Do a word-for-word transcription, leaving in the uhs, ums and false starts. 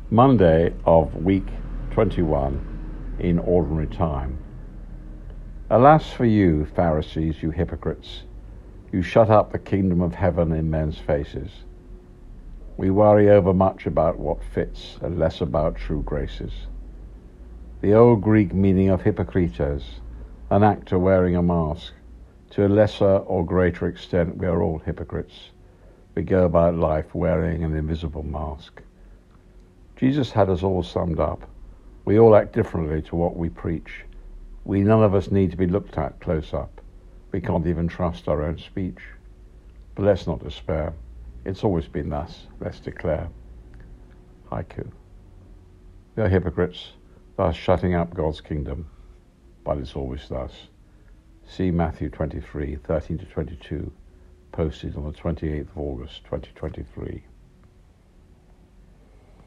Monday of week twenty-one in ordinary time. Alas for you, Pharisees, you hypocrites! You shut up the kingdom of heaven in men's faces. We worry overmuch about what fits and less about true graces. The old Greek meaning of hypokritos, an actor wearing a mask. To a lesser or greater extent, we are all hypocrites. We go about life wearing an invisible mask. Jesus had us all summed up. We all act differently to what we preach. We none of us need to be looked at close up. We can't even trust our own speech. But let's not despair. It's always been thus. Let's declare. Haiku. We are hypocrites, thus shutting up God's kingdom. But it's always thus. See Matthew twenty-three, thirteen to twenty-two, posted on the twenty-eighth of August, twenty twenty-three.